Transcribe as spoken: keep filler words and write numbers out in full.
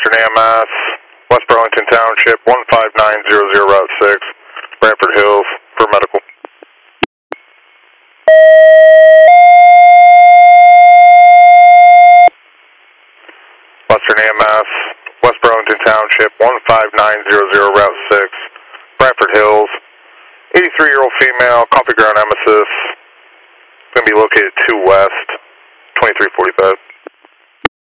Western A M S, West Burlington Township, one five nine zero zero, Route six, Branford Hills, for medical. Western A M S, West Burlington Township, one five nine zero zero, Route six, Branford Hills, eighty-three-year-old female, coffee ground emesis, going to be located two west, twenty-three forty-five.